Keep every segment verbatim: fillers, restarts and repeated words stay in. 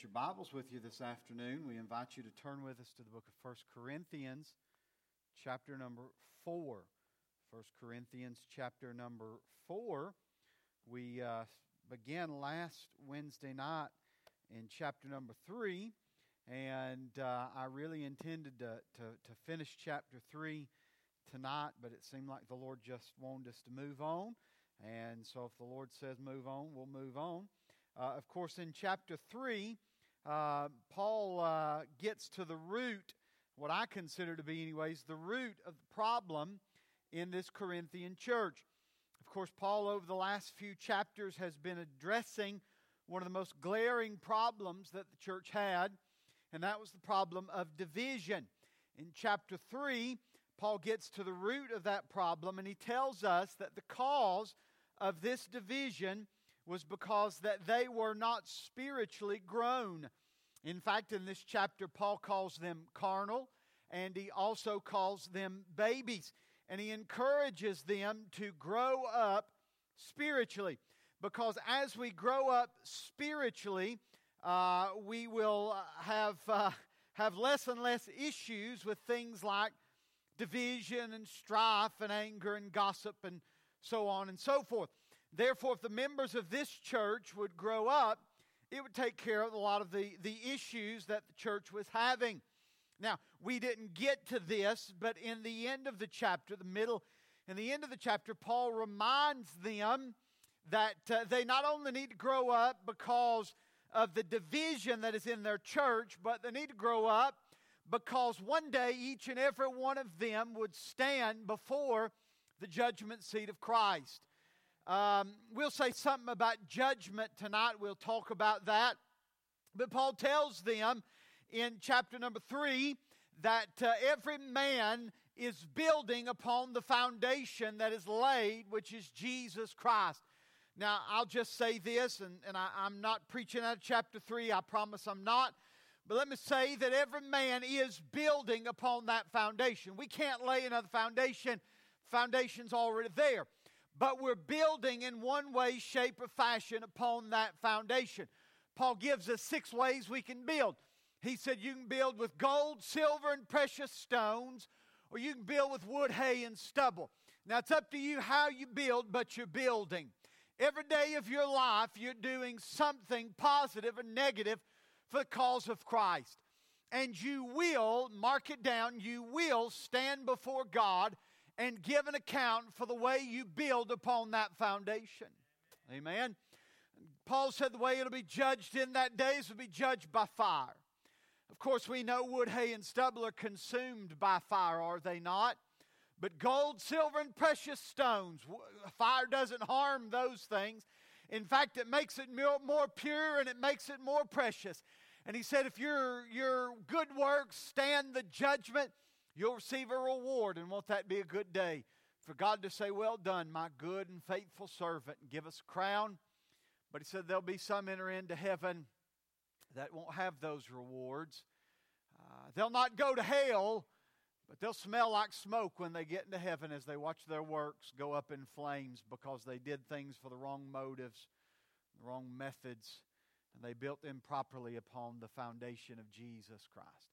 Your Bibles with you this afternoon. We invite you to turn with us to the book of First Corinthians, chapter number four. First Corinthians, chapter number four. We uh, began last Wednesday night in chapter number three, and uh, I really intended to, to, to finish chapter three tonight, but it seemed like the Lord just wanted us to move on, and so if the Lord says move on, we'll move on. Uh, of course, in chapter three, Uh, Paul uh, gets to the root, what I consider to be anyways, the root of the problem in this Corinthian church. Of course, Paul over the last few chapters has been addressing one of the most glaring problems that the church had, and that was the problem of division. In chapter three, Paul gets to the root of that problem, and he tells us that the cause of this division was because that they were not spiritually grown. In fact, in this chapter, Paul calls them carnal, and he also calls them babies. And he encourages them to grow up spiritually. Because as we grow up spiritually, uh, we will have, uh, have less and less issues with things like division and strife and anger and gossip and so on and so forth. Therefore, if the members of this church would grow up, it would take care of a lot of the, the issues that the church was having. Now, we didn't get to this, but in the end of the chapter, the middle, in the end of the chapter, Paul reminds them that uh, they not only need to grow up because of the division that is in their church, but they need to grow up because one day each and every one of them would stand before the judgment seat of Christ. Um, we'll say something about judgment tonight. We'll talk about that. But Paul tells them in chapter number three that uh, every man is building upon the foundation that is laid, which is Jesus Christ. Now, I'll just say this, and, and I, I'm not preaching out of chapter three. I promise I'm not. But let me say that every man is building upon that foundation. We can't lay another foundation. Foundation's already there. But we're building in one way, shape, or fashion upon that foundation. Paul gives us six ways we can build. He said you can build with gold, silver, and precious stones, or you can build with wood, hay, and stubble. Now, it's up to you how you build, but you're building. Every day of your life, you're doing something positive or negative for the cause of Christ. And you will, mark it down, you will stand before God and give an account for the way you build upon that foundation. Amen. Paul said the way it'll be judged in that day is will be judged by fire. Of course, we know wood, hay, and stubble are consumed by fire, are they not? But gold, silver, and precious stones, fire doesn't harm those things. In fact, it makes it more pure and it makes it more precious. And he said, if your, your good works stand the judgment, you'll receive a reward, and won't that be a good day for God to say, well done, my good and faithful servant, and give us a crown. But he said there'll be some enter into heaven that won't have those rewards. Uh, they'll not go to hell, but they'll smell like smoke when they get into heaven as they watch their works go up in flames because they did things for the wrong motives, the wrong methods, and they built improperly upon the foundation of Jesus Christ.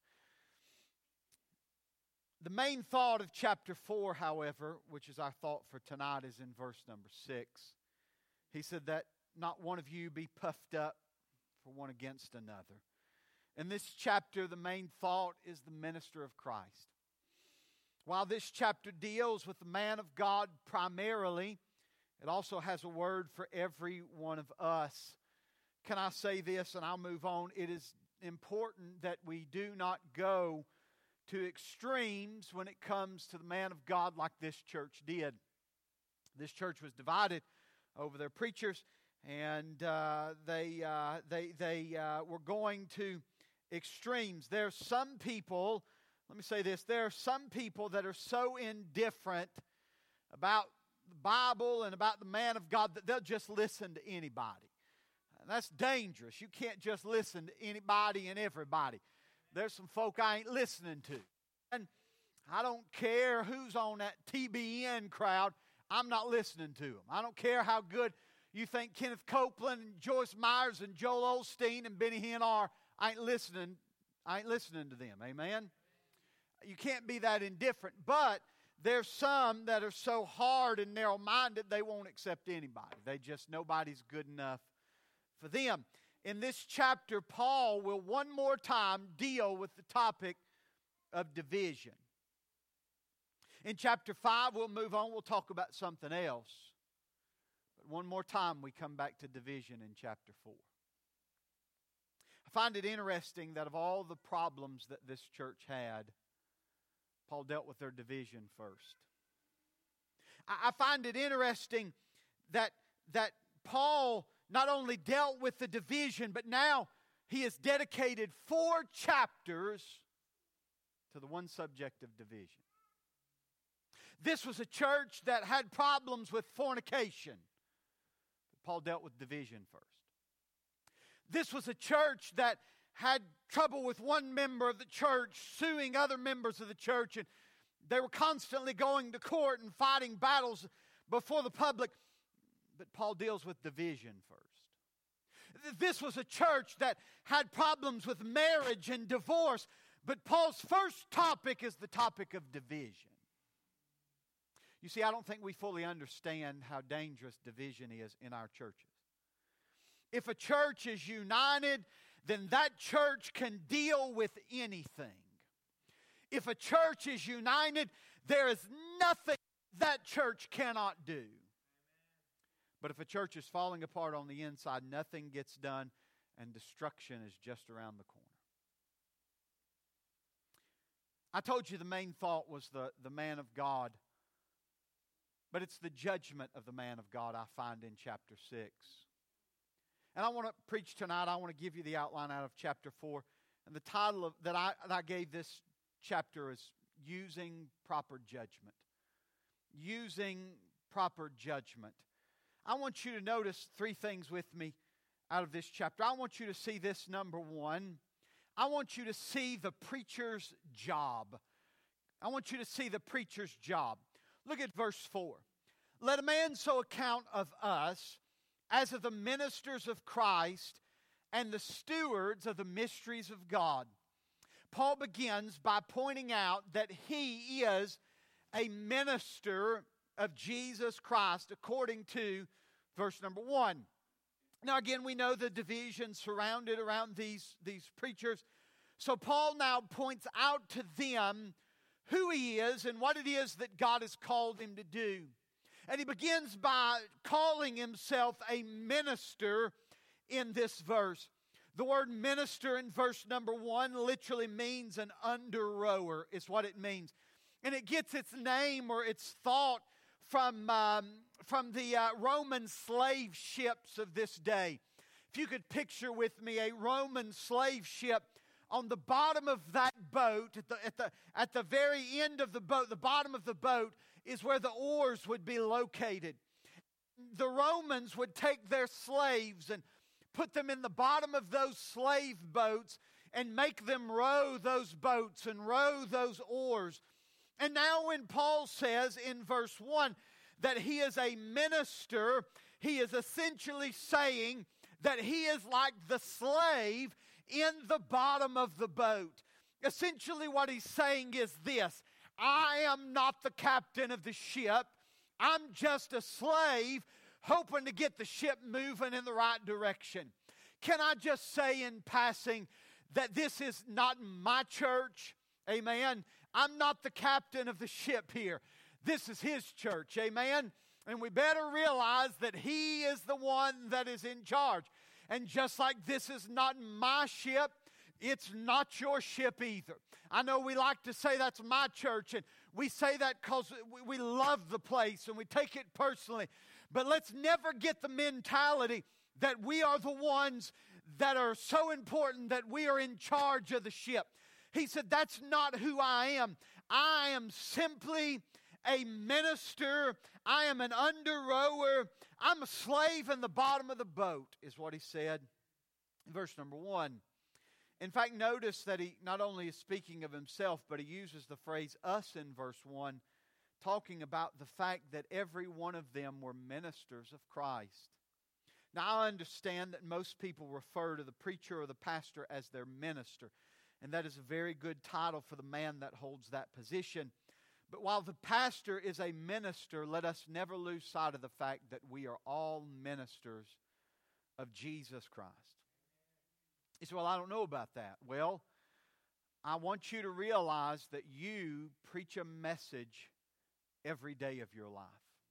The main thought of chapter four, however, which is our thought for tonight, is in verse number six. He said that not one of you be puffed up for one against another. In this chapter, the main thought is the minister of Christ. While this chapter deals with the man of God primarily, it also has a word for every one of us. Can I say this, and I'll move on? It is important that we do not go to extremes when it comes to the man of God like this church did. This church was divided over their preachers, and uh, they uh, they they uh, were going to extremes. There are some people, let me say this, there are some people that are so indifferent about the Bible and about the man of God that they'll just listen to anybody. And that's dangerous. You can't just listen to anybody and everybody. There's some folk I ain't listening to. And I don't care who's on that T B N crowd. I'm not listening to them. I don't care how good you think Kenneth Copeland and Joyce Myers and Joel Osteen and Benny Hinn are, I ain't listening. I ain't listening to them. Amen? You can't be that indifferent. But there's some that are so hard and narrow-minded they won't accept anybody. They just, nobody's good enough for them. In this chapter, Paul will one more time deal with the topic of division. In chapter five, we'll move on. We'll talk about something else. But one more time, we come back to division in chapter four. I find it interesting that of all the problems that this church had, Paul dealt with their division first. I find it interesting that, that Paul not only dealt with the division, but now he has dedicated four chapters to the one subject of division. This was a church that had problems with fornication. But Paul dealt with division first. This was a church that had trouble with one member of the church suing other members of the church, and they were constantly going to court and fighting battles before the public. But Paul deals with division first. This was a church that had problems with marriage and divorce, but Paul's first topic is the topic of division. You see, I don't think we fully understand how dangerous division is in our churches. If a church is united, then that church can deal with anything. If a church is united, there is nothing that church cannot do. But if a church is falling apart on the inside, nothing gets done, and destruction is just around the corner. I told you the main thought was the, the man of God. But it's the judgment of the man of God I find in chapter six. And I want to preach tonight. I want to give you the outline out of chapter four. And the title of, that, I, that I gave this chapter is Using Proper Judgment. Using Proper Judgment. I want you to notice three things with me out of this chapter. I want you to see this, number one. I want you to see the preacher's job. I want you to see the preacher's job. Look at verse four. Let a man so account of us as of the ministers of Christ and the stewards of the mysteries of God. Paul begins by pointing out that he is a minister of Jesus Christ according to verse number one. Now again, we know the division surrounded around these, these preachers. So Paul now points out to them who he is and what it is that God has called him to do. And he begins by calling himself a minister in this verse. The word minister in verse number one literally means an under-rower, is what it means. And it gets its name or its thought from, um, from the uh, Roman slave ships of this day. If you could picture with me a Roman slave ship, on the bottom of that boat, at the, at the, at the very end of the boat, the bottom of the boat is where the oars would be located. The Romans would take their slaves and put them in the bottom of those slave boats and make them row those boats and row those oars. And now when Paul says in verse one that he is a minister, he is essentially saying that he is like the slave in the bottom of the boat. Essentially what he's saying is this: I am not the captain of the ship. I'm just a slave hoping to get the ship moving in the right direction. Can I just say in passing that this is not my church? Amen. I'm not the captain of the ship here. This is his church. Amen. And we better realize that he is the one that is in charge. And just like this is not my ship, it's not your ship either. I know we like to say that's my church, and we say that because we love the place and we take it personally. But let's never get the mentality that we are the ones that are so important that we are in charge of the ship. He said, that's not who I am. I am simply a minister. I am an under-rower. I'm a slave in the bottom of the boat, is what he said in verse number one. In fact, notice that he not only is speaking of himself, but he uses the phrase us in verse one, talking about the fact that every one of them were ministers of Christ. Now, I understand that most people refer to the preacher or the pastor as their minister, and that is a very good title for the man that holds that position. But while the pastor is a minister, let us never lose sight of the fact that we are all ministers of Jesus Christ. You say, well, I don't know about that. Well, I want you to realize that you preach a message every day of your life.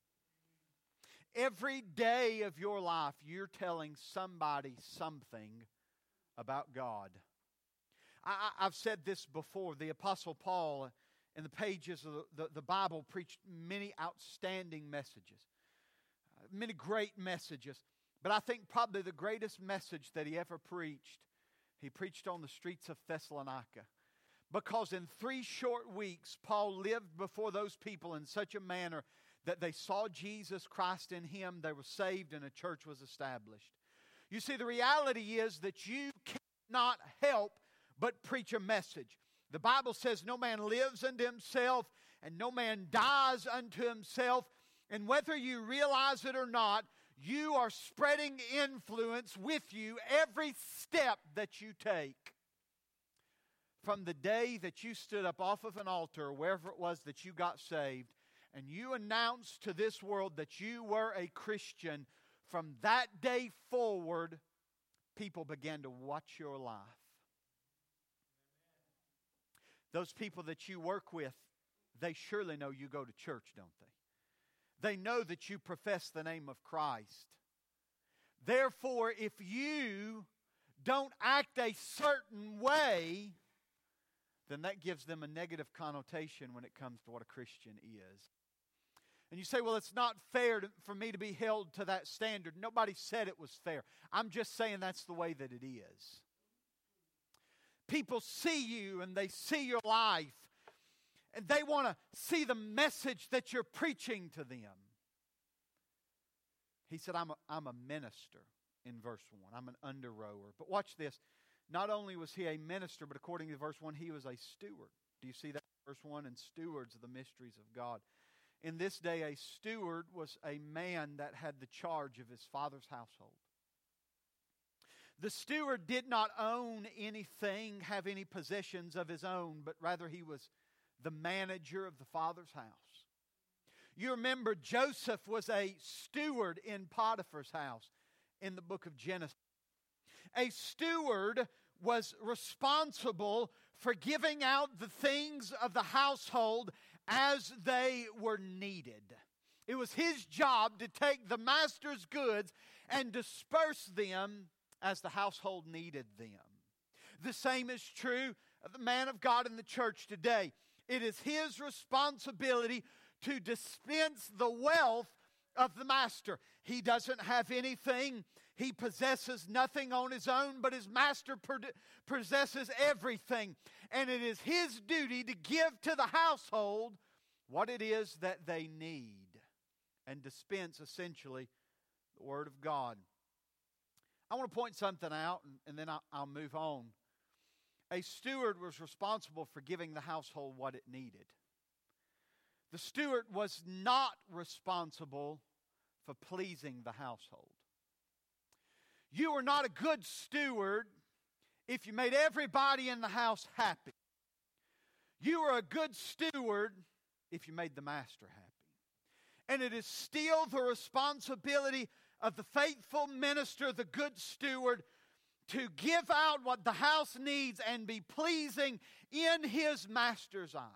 Every day of your life, you're telling somebody something about God. I, I've said this before. The Apostle Paul, in the pages of the, the, the Bible, preached many outstanding messages, uh, many great messages. But I think probably the greatest message that he ever preached, he preached on the streets of Thessalonica. Because in three short weeks, Paul lived before those people in such a manner that they saw Jesus Christ in him, they were saved, and a church was established. You see, the reality is that you cannot help but preach a message. The Bible says no man lives unto himself, and no man dies unto himself. And whether you realize it or not, you are spreading influence with you every step that you take. From the day that you stood up off of an altar, or wherever it was that you got saved, and you announced to this world that you were a Christian, from that day forward, people began to watch your life. Those people that you work with, they surely know you go to church, don't they? They know that you profess the name of Christ. Therefore, if you don't act a certain way, then that gives them a negative connotation when it comes to what a Christian is. And you say, well, it's not fair to, for me to be held to that standard. Nobody said it was fair. I'm just saying that's the way that it is. People see you and they see your life, and they want to see the message that you're preaching to them. He said, I'm a, I'm a minister in verse one. I'm an under-rower. But watch this. Not only was he a minister, but according to verse one, he was a steward. Do you see that? Verse one, and stewards of the mysteries of God. In this day, a steward was a man that had the charge of his father's household. The steward did not own anything, have any possessions of his own, but rather he was the manager of the father's house. You remember Joseph was a steward in Potiphar's house in the book of Genesis. A steward was responsible for giving out the things of the household as they were needed. It was his job to take the master's goods and disperse them as the household needed them. The same is true of the man of God in the church today. It is his responsibility to dispense the wealth of the master. He doesn't have anything. He possesses nothing on his own, but his master possesses everything. And it is his duty to give to the household what it is that they need and dispense essentially the Word of God. I want to point something out, and, and then I'll, I'll move on. A steward was responsible for giving the household what it needed. The steward was not responsible for pleasing the household. You are not a good steward if you made everybody in the house happy. You are a good steward if you made the master happy. And it is still the responsibility of the faithful minister, the good steward, to give out what the house needs and be pleasing in his master's eyes.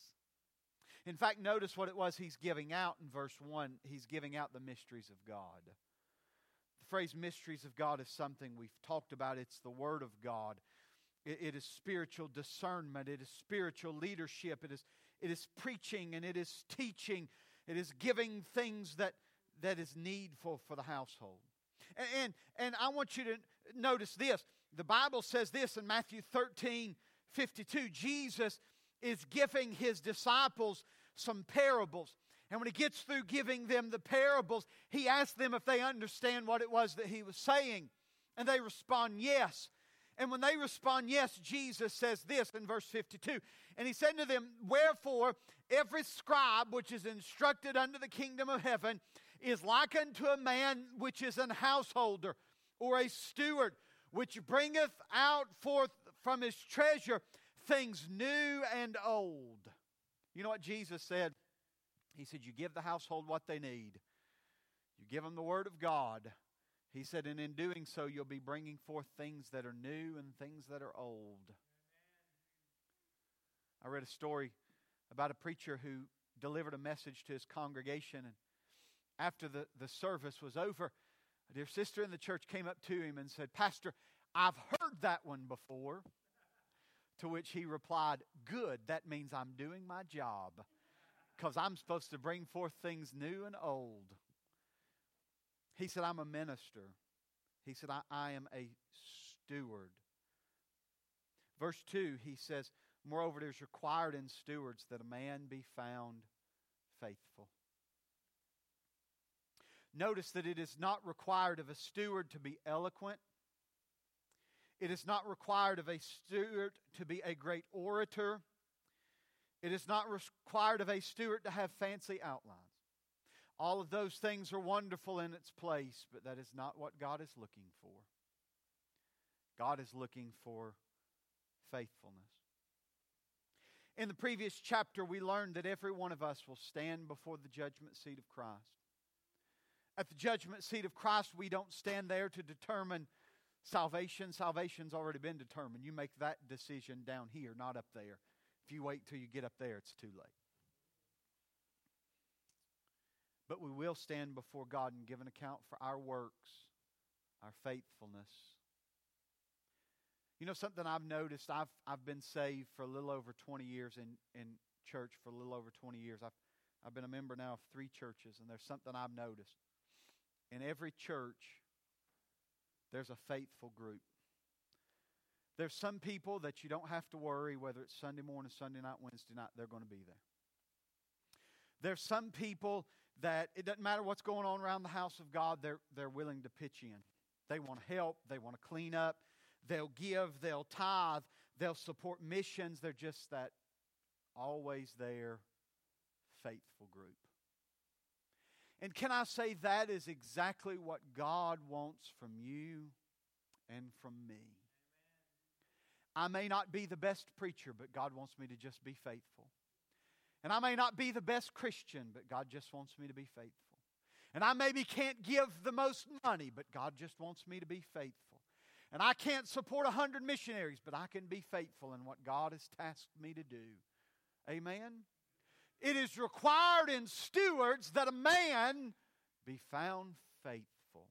In fact, notice what it was he's giving out in verse one. He's giving out the mysteries of God. The phrase mysteries of God is something we've talked about. It's the Word of God. It, it is spiritual discernment. It is spiritual leadership. It is, it is preaching and it is teaching. It is giving things that, that is needful for the household. And, and, and I want you to notice this. The Bible says this in Matthew thirteen fifty-two. Jesus is giving his disciples some parables. And when he gets through giving them the parables, he asks them if they understand what it was that he was saying. And they respond, yes. And when they respond, yes, Jesus says this in verse fifty-two. And he said to them, wherefore, every scribe which is instructed unto the kingdom of heaven is like unto a man which is an householder or a steward, which bringeth out forth from his treasure things new and old. You know what Jesus said? He said, you give the household what they need. You give them the Word of God. He said, and in doing so, you'll be bringing forth things that are new and things that are old. I read a story about a preacher who delivered a message to his congregation, and after the, the service was over, a dear sister in the church came up to him and said, Pastor, I've heard that one before. To which he replied, good, that means I'm doing my job, because I'm supposed to bring forth things new and old. He said, I'm a minister. He said, I, I am a steward. Verse two, he says, moreover, it is required in stewards that a man be found faithful. Notice that it is not required of a steward to be eloquent. It is not required of a steward to be a great orator. It is not required of a steward to have fancy outlines. All of those things are wonderful in its place, but that is not what God is looking for. God is looking for faithfulness. In the previous chapter, we learned that every one of us will stand before the judgment seat of Christ. At the judgment seat of Christ, we don't stand there to determine salvation. Salvation's already been determined. You make that decision down here, not up there. If you wait till you get up there, it's too late. But we will stand before God and give an account for our works, our faithfulness. You know something I've noticed? I've I've been saved for a little over twenty years in, in church for a little over twenty years. I've I've been a member now of three churches, and there's something I've noticed. In every church, there's a faithful group. There's some people that you don't have to worry whether it's Sunday morning, Sunday night, Wednesday night, they're going to be there. There's some people that it doesn't matter what's going on around the house of God, they're, they're willing to pitch in. They want to help. They want to clean up. They'll give. They'll tithe. They'll support missions. They're just that always there faithful group. And can I say that is exactly what God wants from you and from me. I may not be the best preacher, but God wants me to just be faithful. And I may not be the best Christian, but God just wants me to be faithful. And I maybe can't give the most money, but God just wants me to be faithful. And I can't support a hundred missionaries, but I can be faithful in what God has tasked me to do. Amen? It is required in stewards that a man be found faithful.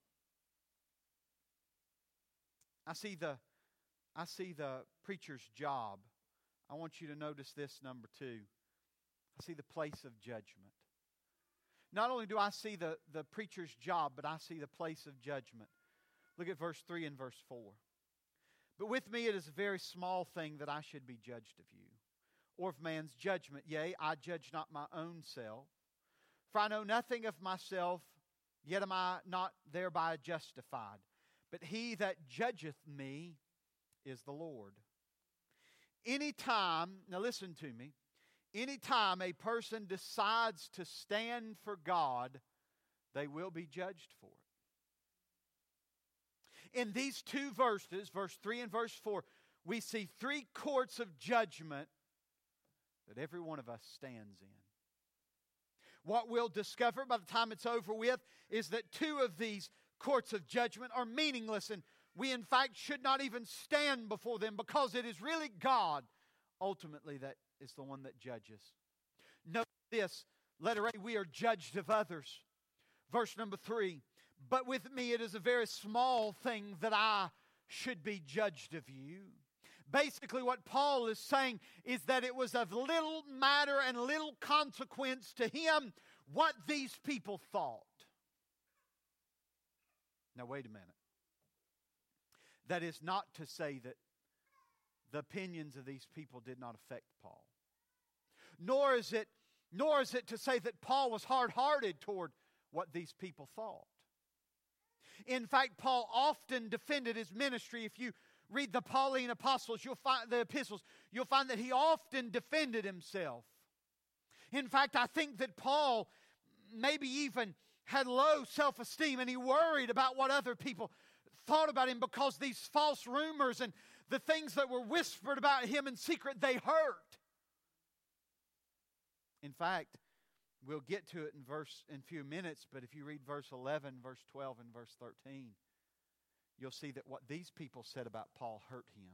I see the, I see the preacher's job. I want you to notice this, number two. I see the place of judgment. Not only do I see the, the preacher's job, but I see the place of judgment. Look at verse three and verse four. But with me it is a very small thing that I should be judged of you, or of man's judgment. Yea, I judge not my own self. For I know nothing of myself, yet am I not thereby justified. But he that judgeth me is the Lord. Anytime, now listen to me, anytime a person decides to stand for God, they will be judged for it. In these two verses, verse three and verse four, we see three courts of judgment that every one of us stands in. What we'll discover by the time it's over with is that two of these courts of judgment are meaningless, and we in fact should not even stand before them, because it is really God ultimately that is the one that judges. Note this, letter A, we are judged of others. Verse number three, but with me it is a very small thing that I should be judged of you. Basically what Paul is saying is that it was of little matter and little consequence to him what these people thought. Now wait a minute. That is not to say that the opinions of these people did not affect Paul. Nor is it, nor is it to say that Paul was hard-hearted toward what these people thought. In fact, Paul often defended his ministry. If you read the Pauline apostles, you'll find the epistles, you'll find that he often defended himself. In fact, I think that Paul maybe even had low self-esteem, and he worried about what other people thought about him because these false rumors and the things that were whispered about him in secret, they hurt. In fact, we'll get to it in verse in a few minutes, but if you read verse eleven, verse twelve, and verse thirteen, you'll see that what these people said about Paul hurt him.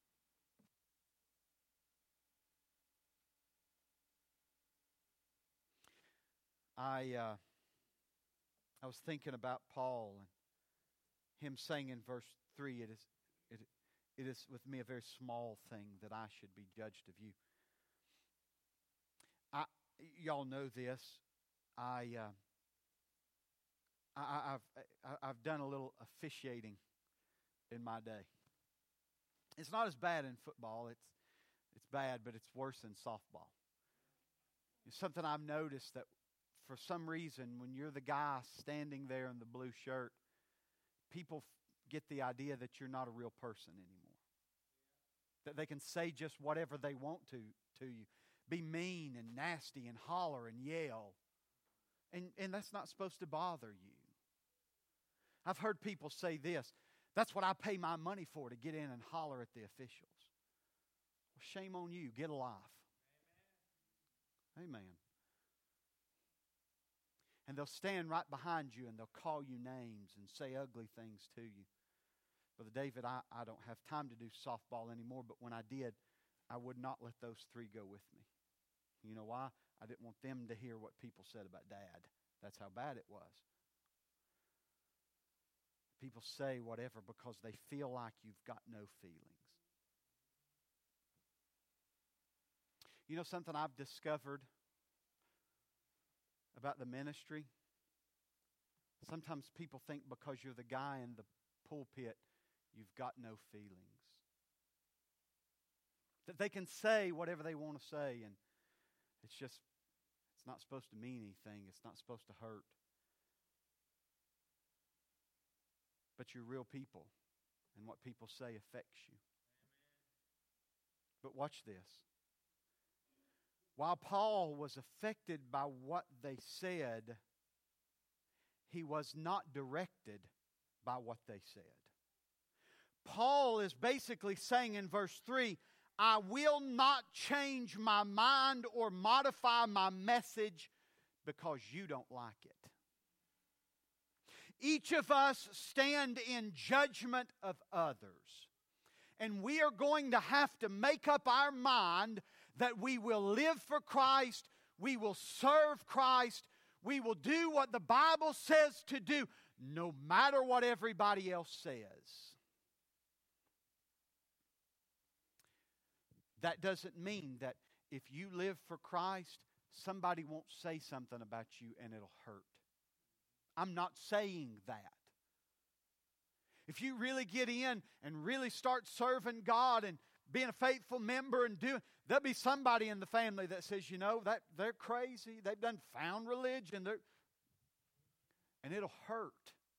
I uh, I was thinking about Paul and him saying in verse three, it is it, it is with me a very small thing that I should be judged of you. I y'all know this. I, uh, I I've I've done a little officiating in my day. It's not as bad in football. It's it's bad, but it's worse in softball. It's something I've noticed that for some reason, when you're the guy standing there in the blue shirt, people f- get the idea that you're not a real person anymore. That they can say just whatever they want to to you. Be mean and nasty and holler and yell. And, and that's not supposed to bother you. I've heard people say this, that's what I pay my money for, to get in and holler at the officials. Well, shame on you. Get a life. Amen. Amen. And they'll stand right behind you and they'll call you names and say ugly things to you. Brother David, I, I don't have time to do softball anymore, but when I did, I would not let those three go with me. You know why? I didn't want them to hear what people said about Dad. That's how bad it was. People say whatever because they feel like you've got no feelings. You know something I've discovered about the ministry? Sometimes people think because you're the guy in the pulpit, you've got no feelings. That they can say whatever they want to say, and it's just, it's not supposed to mean anything. It's not supposed to hurt. But you're real people, and what people say affects you. But watch this. While Paul was affected by what they said, he was not directed by what they said. Paul is basically saying in verse three, I will not change my mind or modify my message because you don't like it. Each of us stand in judgment of others. And we are going to have to make up our mind that we will live for Christ, we will serve Christ, we will do what the Bible says to do, no matter what everybody else says. That doesn't mean that if you live for Christ, somebody won't say something about you and it'll hurt. I'm not saying that. If you really get in and really start serving God and being a faithful member and doing, there'll be somebody in the family that says, you know, that they're crazy. They've done found religion. They're, and it'll hurt.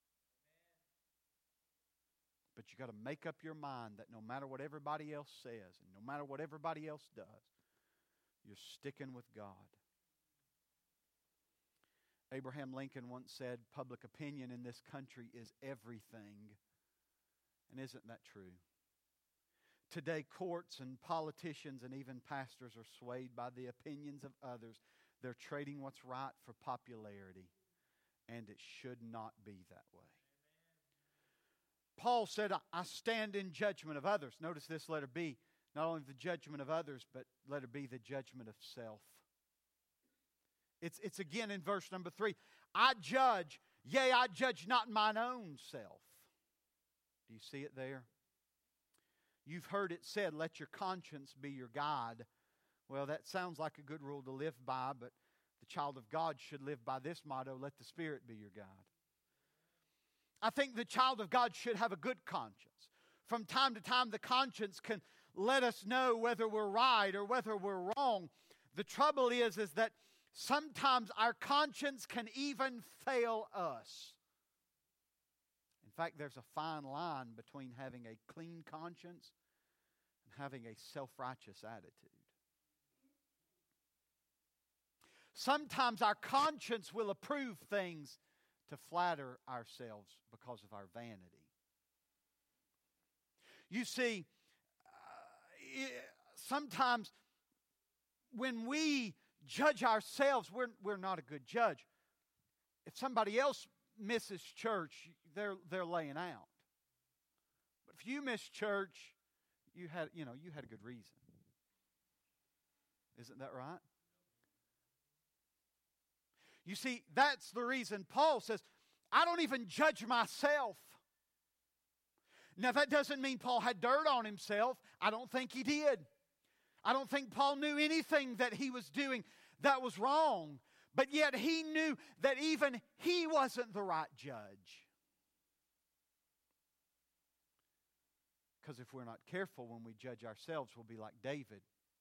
But you got to make up your mind that no matter what everybody else says and no matter what everybody else does, you're sticking with God. Abraham Lincoln once said, public opinion in this country is everything. And isn't that true? Today, courts and politicians and even pastors are swayed by the opinions of others. They're trading what's right for popularity. And it should not be that way. Paul said, I stand in judgment of others. Notice this letter B. Not only the judgment of others, but letter B, the judgment of self. It's, it's again in verse number three. I judge, yea, I judge not mine own self. Do you see it there? You've heard it said, let your conscience be your guide. Well, that sounds like a good rule to live by, but the child of God should live by this motto, let the Spirit be your guide. I think the child of God should have a good conscience. From time to time, the conscience can let us know whether we're right or whether we're wrong. The trouble is, is that sometimes our conscience can even fail us. In fact, there's a fine line between having a clean conscience and having a self-righteous attitude. Sometimes our conscience will approve things to flatter ourselves because of our vanity. You see, uh, sometimes when we judge ourselves, we're, we're not a good judge. If somebody else misses church, they're, they're laying out. But if you miss church, you had, you know, you had a good reason. Isn't that right? You see, that's the reason Paul says, I don't even judge myself. Now, that doesn't mean Paul had dirt on himself. I don't think he did. I don't think Paul knew anything that he was doing that was wrong. But yet he knew that even he wasn't the right judge. Because if we're not careful when we judge ourselves, we'll be like David.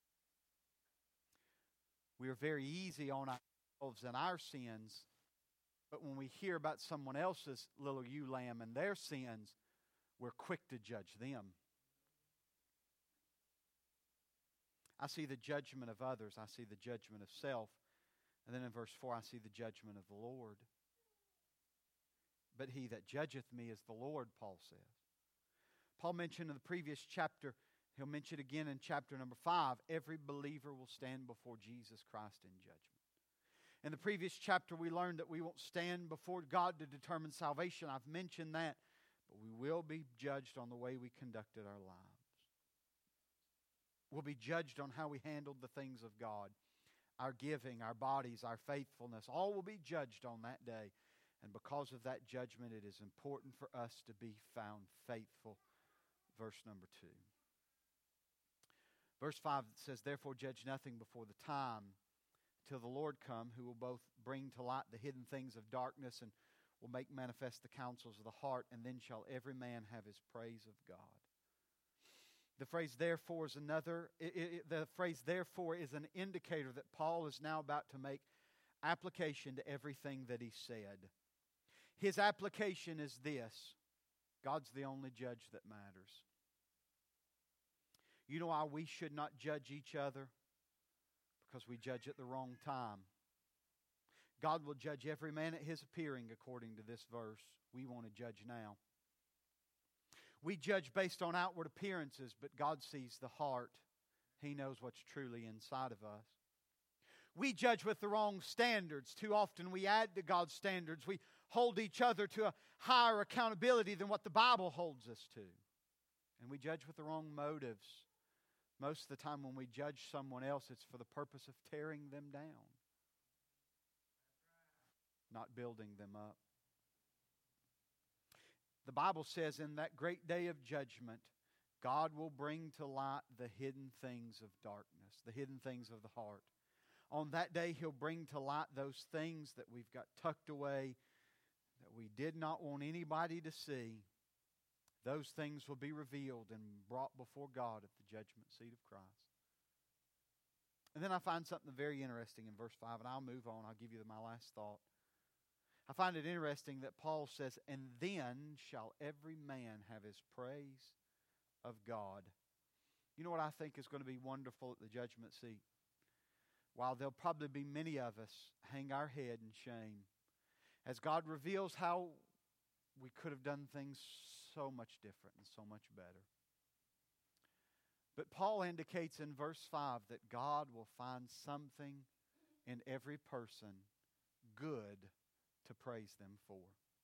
We are very easy on ourselves and our sins. But when we hear about someone else's little ewe lamb and their sins, we're quick to judge them. I see the judgment of others. I see the judgment of self. And then in verse four, I see the judgment of the Lord. But he that judgeth me is the Lord, Paul says. Paul mentioned in the previous chapter, he'll mention again in chapter number five, every believer will stand before Jesus Christ in judgment. In the previous chapter, we learned that we won't stand before God to determine salvation. I've mentioned that. But we will be judged on the way we conducted our lives. We'll be judged on how we handled the things of God. Our giving, our bodies, our faithfulness, all will be judged on that day. And because of that judgment, it is important for us to be found faithful. Verse number two. Verse five says, therefore judge nothing before the time till the Lord come, who will both bring to light the hidden things of darkness and will make manifest the counsels of the heart, and then shall every man have his praise of God. The phrase therefore is another, it, it, the phrase therefore is an indicator that Paul is now about to make application to everything that he said. His application is this: God's the only judge that matters. You know why we should not judge each other? Because we judge at the wrong time. God will judge every man at his appearing, according to this verse. We want to judge now. We judge based on outward appearances, but God sees the heart. He knows what's truly inside of us. We judge with the wrong standards. Too often we add to God's standards. We hold each other to a higher accountability than what the Bible holds us to. And we judge with the wrong motives. Most of the time when we judge someone else, it's for the purpose of tearing them down, not building them up. The Bible says in that great day of judgment, God will bring to light the hidden things of darkness, the hidden things of the heart. On that day, He'll bring to light those things that we've got tucked away, that we did not want anybody to see. Those things will be revealed and brought before God at the judgment seat of Christ. And then I find something very interesting in verse five, and I'll move on. I'll give you my last thought. I find it interesting that Paul says, and then shall every man have his praise of God. You know what I think is going to be wonderful at the judgment seat? While there'll probably be many of us hang our head in shame, as God reveals how we could have done things so much different and so much better. But Paul indicates in verse five that God will find something in every person good to praise them for.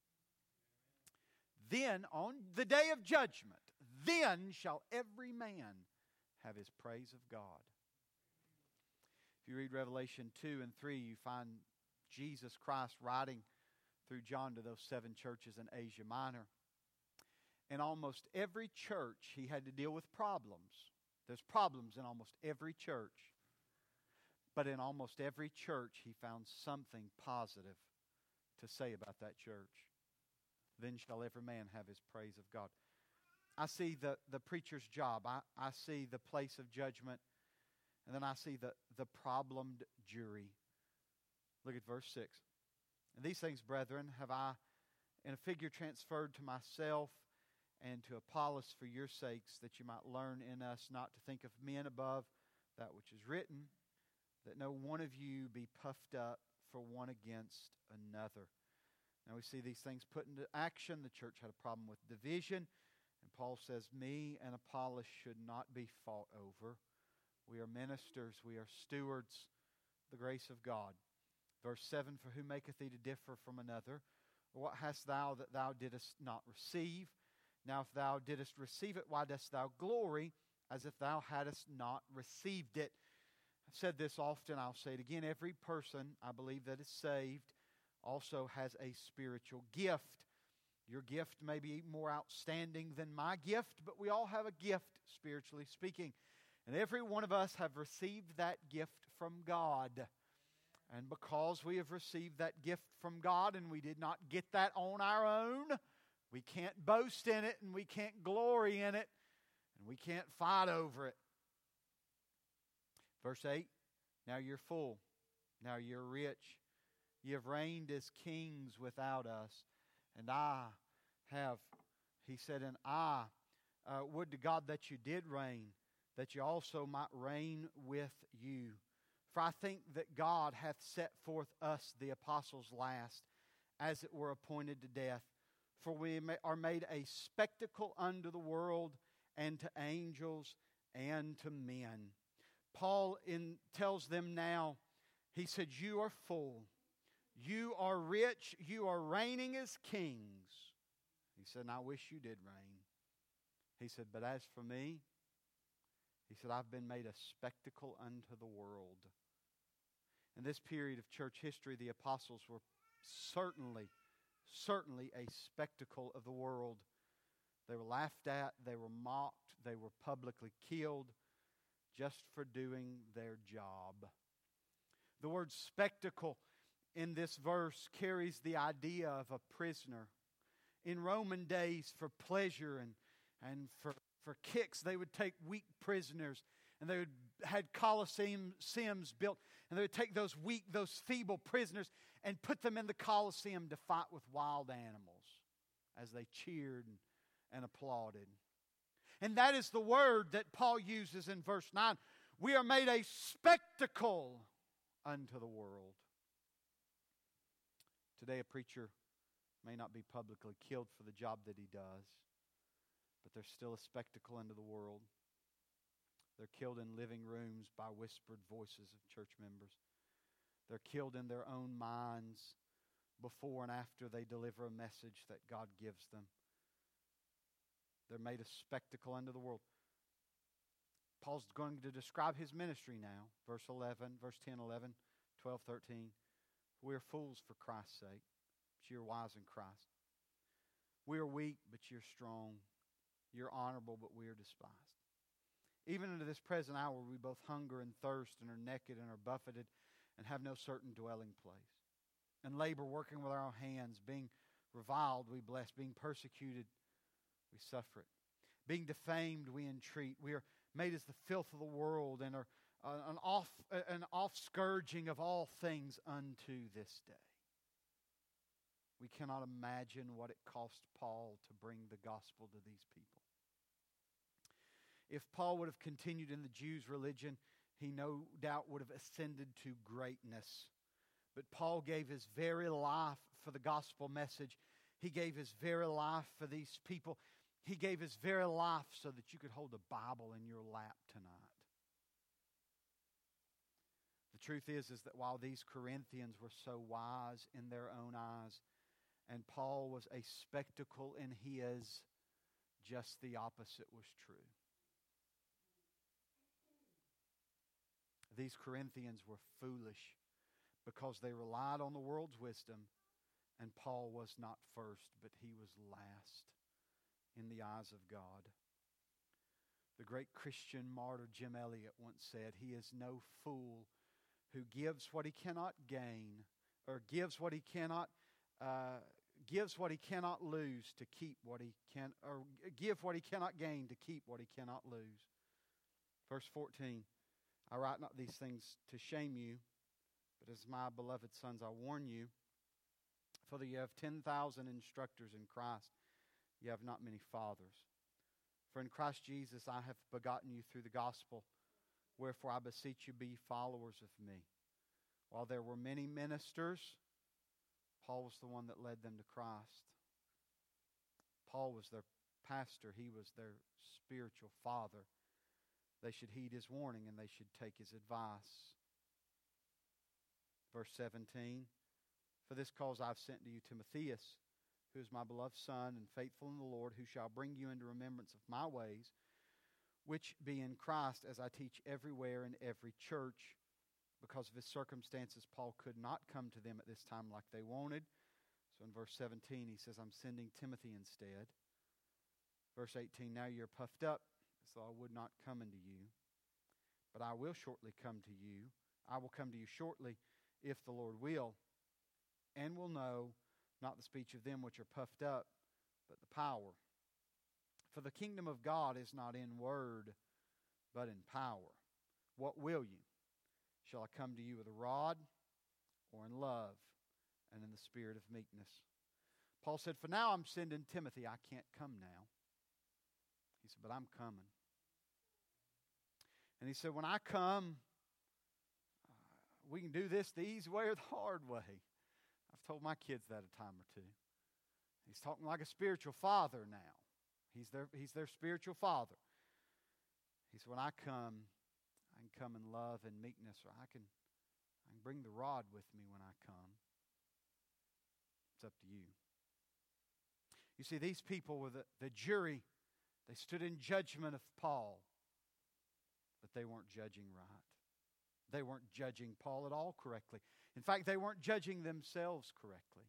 Then, on the day of judgment, then shall every man have his praise of God. If you read Revelation two and three, you find Jesus Christ writing through John to those seven churches in Asia Minor. In almost every church, he had to deal with problems. There's problems in almost every church. But in almost every church, he found something positive to say about that church. Then shall every man have his praise of God. I see the, the preacher's job. I, I see the place of judgment. And then I see the, the problemed jury. Look at verse six. And these things, brethren, have I in a figure transferred to myself and to Apollos for your sakes, that you might learn in us not to think of men above that which is written, that no one of you be puffed up for one against another. Now we see these things put into action. The church had a problem with division. And Paul says, me and Apollos should not be fought over. We are ministers. We are stewards of the grace of God. Verse seven, for who maketh thee to differ from another? Or what hast thou that thou didst not receive? Now if thou didst receive it, why dost thou glory as if thou hadst not received it? I've said this often, I'll say it again. Every person, I believe, that is saved also has a spiritual gift. Your gift may be more outstanding than my gift, but we all have a gift, spiritually speaking. And every one of us have received that gift from God. And because we have received that gift from God and we did not get that on our own, we can't boast in it and we can't glory in it and we can't fight over it. Verse eight, now you're full, now you're rich. You have reigned as kings without us. And I have, he said, and I uh, would to God that you did reign, that you also might reign with you. For I think that God hath set forth us, the apostles, last, as it were appointed to death. For we are made a spectacle unto the world, and to angels, and to men. Paul in, tells them now, he said, you are full. You are rich. You are reigning as kings. He said, and I wish you did reign. He said, but as for me, he said, I've been made a spectacle unto the world. In this period of church history, the apostles were certainly, certainly a spectacle of the world. They were laughed at, they were mocked, they were publicly killed just for doing their job. The word spectacle in this verse carries the idea of a prisoner. In Roman days, for pleasure and, and for, for kicks, they would take weak prisoners and they would had colosseums built, and they would take those weak, those feeble prisoners and put them in the Colosseum to fight with wild animals as they cheered and, and applauded. And that is the word that Paul uses in verse nine. We are made a spectacle unto the world. Today a preacher may not be publicly killed for the job that he does, but they're still a spectacle unto the world. They're killed in living rooms by whispered voices of church members. They're killed in their own minds before and after they deliver a message that God gives them. They're made a spectacle unto the world. Paul's going to describe his ministry now. Verse eleven, verse ten, eleven, twelve, thirteen. We are fools for Christ's sake, but you are wise in Christ. We are weak, but you're strong. You're honorable, but we are despised. Even into this present hour, we both hunger and thirst and are naked and are buffeted and have no certain dwelling place. And labor, working with our own hands, being reviled, we bless. Being persecuted, we suffer it. Being defamed, we entreat. We are made as the filth of the world and are uh, an off uh, an offscourging of all things unto this day. We cannot imagine what it cost Paul to bring the gospel to these people. If Paul would have continued in the Jews' religion, he no doubt would have ascended to greatness. But Paul gave his very life for the gospel message. He gave his very life for these people. He gave his very life so that you could hold a Bible in your lap tonight. The truth is, is that while these Corinthians were so wise in their own eyes, and Paul was a spectacle in his, just the opposite was true. These Corinthians were foolish because they relied on the world's wisdom, and Paul was not first, but he was last in the eyes of God. The great Christian martyr Jim Elliot once said, "He is no fool who gives what he cannot gain, or gives what he cannot uh, gives what he cannot lose to keep what he can, or give what he cannot gain to keep what he cannot lose." Verse fourteen. I write not these things to shame you, but as my beloved sons I warn you, for that you have ten thousand instructors in Christ, you have not many fathers. For in Christ Jesus I have begotten you through the gospel, wherefore I beseech you be followers of me. While there were many ministers, Paul was the one that led them to Christ. Paul was their pastor. He was their spiritual father. They should heed his warning and they should take his advice. Verse seventeen, for this cause I've sent to you Timotheus, who is my beloved son and faithful in the Lord, who shall bring you into remembrance of my ways, which be in Christ, as I teach everywhere in every church. Because of his circumstances, Paul could not come to them at this time like they wanted. So in verse seventeen, he says, I'm sending Timothy instead. Verse eighteen, now you're puffed up, as though I would not come unto you. But I will shortly come to you. I will come to you shortly, if the Lord will, and will know not the speech of them which are puffed up, but the power. For the kingdom of God is not in word, but in power. What will you? Shall I come to you with a rod, or in love, and in the spirit of meekness? Paul said, for now I'm sending Timothy. I can't come now. He said, but I'm coming. And he said, when I come, we can do this the easy way or the hard way. I've told my kids that a time or two. He's talking like a spiritual father now. He's their, he's their spiritual father. He said, when I come, I can come in love and meekness, or I can, I can bring the rod with me when I come. It's up to you. You see, these people were the, the jury. They stood in judgment of Paul, but they weren't judging right. They weren't judging Paul at all correctly. In fact, they weren't judging themselves correctly.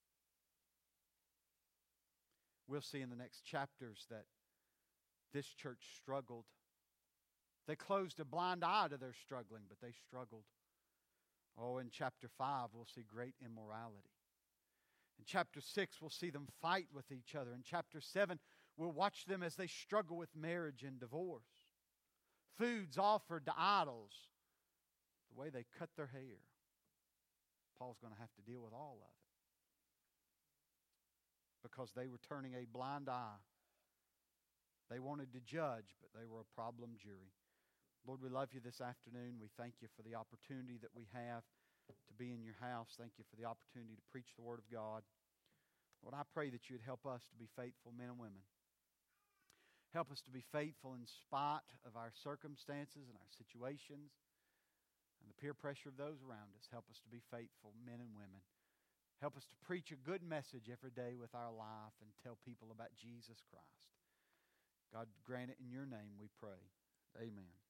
We'll see in the next chapters that this church struggled. They closed a blind eye to their struggling, but they struggled. Oh, in chapter five, we'll see great immorality. In chapter six, we'll see them fight with each other. In chapter seven, we'll watch them as they struggle with marriage and divorce. Foods offered to idols. The way they cut their hair. Paul's going to have to deal with all of it. Because they were turning a blind eye. They wanted to judge, but they were a problem jury. Lord, we love you this afternoon. We thank you for the opportunity that we have to be in your house. Thank you for the opportunity to preach the Word of God. Lord, I pray that you would help us to be faithful men and women. Help us to be faithful in spite of our circumstances and our situations and the peer pressure of those around us. Help us to be faithful men and women. Help us to preach a good message every day with our life and tell people about Jesus Christ. God, grant it in your name, we pray. Amen.